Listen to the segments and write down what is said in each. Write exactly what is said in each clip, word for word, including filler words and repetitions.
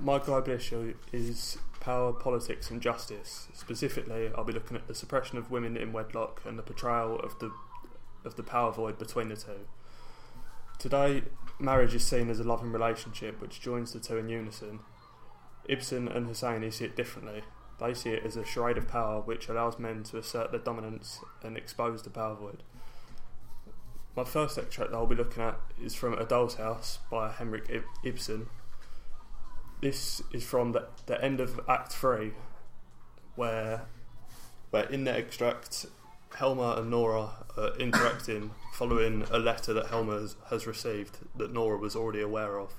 My global issue is power, politics and justice. Specifically, I'll be looking at the suppression of women in wedlock and the portrayal of the of the power void between the two. Today, marriage is seen as a loving relationship which joins the two in unison. Ibsen and Hosseini see it differently. They see it as a charade of power which allows men to assert their dominance and expose the power void. My first extract that I'll be looking at is from A Doll's House by Henrik Ibsen. This is from the, the end of Act three, where, where in the extract, Helma and Nora are interacting following a letter that Helma has, has received that Nora was already aware of.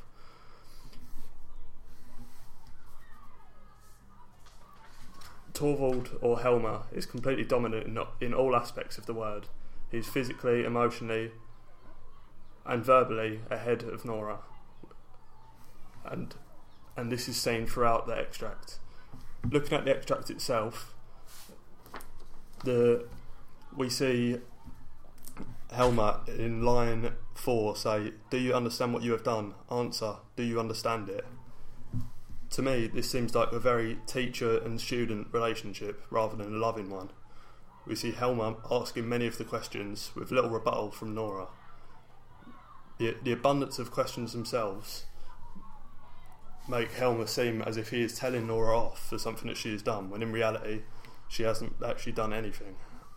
Torvald, or Helma, is completely dominant in, in all aspects of the word. He's physically, emotionally and verbally ahead of Nora. And and this is seen throughout the extract. Looking at the extract itself, the we see Helma in line four say, "Do you understand what you have done? Answer, do you understand it?" To me, this seems like a very teacher and student relationship rather than a loving one. We see Helma asking many of the questions with little rebuttal from Nora. The, the abundance of questions themselves make Helma seem as if he is telling Nora off for something that she has done, when in reality she hasn't actually done anything.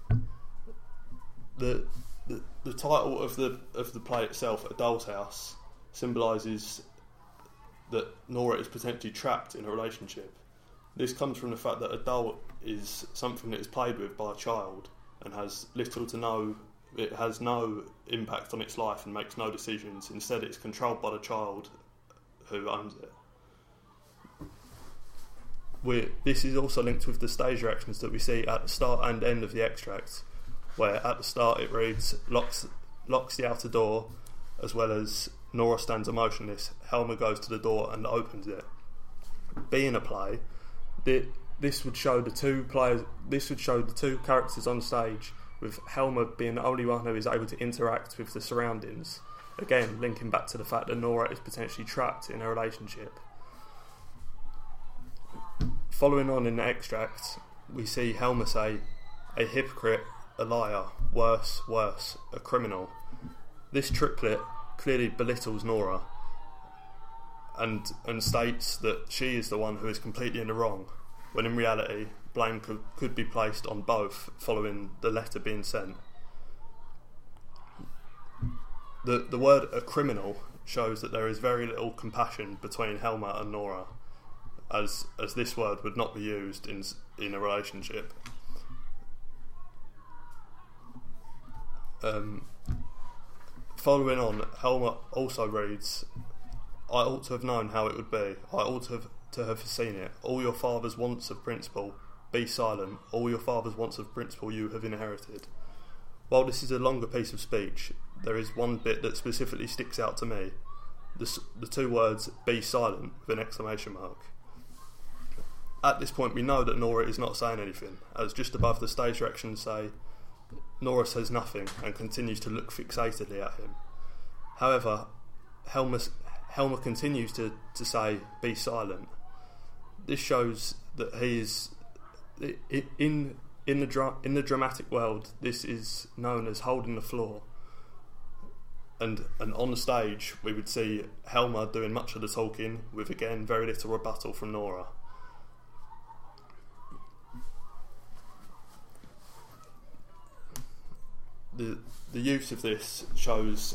The the, the title of the of the play itself, A Doll's House, symbolises that Nora is potentially trapped in a relationship. This comes from the fact that a doll is something that is played with by a child and has little to no, it has no impact on its life and makes no decisions. Instead, it's controlled by the child who owns it. We're, this is also linked with the stage reactions that we see at the start and end of the extract, where at the start it reads, locks, locks the outer door, as well as Nora stands emotionless. Helma goes to the door and opens it. Being a play, the, this would show the two players. This would show the two characters on stage, with Helma being the only one who is able to interact with the surroundings. Again, linking back to the fact that Nora is potentially trapped in a relationship. Following on in the extract, we see Helma say, "A hypocrite, a liar, worse, worse, a criminal." This triplet clearly belittles Nora and and states that she is the one who is completely in the wrong, when in reality blame could, could be placed on both following the letter being sent. The the word "a criminal" shows that there is very little compassion between Helma and Nora, as as this word would not be used in in a relationship. Um, following on, Helma also reads, "I ought to have known how it would be. I ought to have to have seen it. All your father's wants of principle, be silent. All your father's wants of principle you have inherited." While this is a longer piece of speech, there is one bit that specifically sticks out to me. The, the two words, "be silent," with an exclamation mark. At this point we know that Nora is not saying anything, as just above the stage directions say, Nora says nothing and continues to look fixatedly at him. However, Helma, Helma continues to, to say, "be silent." This shows that he is in in the dra- in the dramatic world. This is known as holding the floor, and and on the stage we would see Helma doing much of the talking, with again very little rebuttal from Nora. The the use of this shows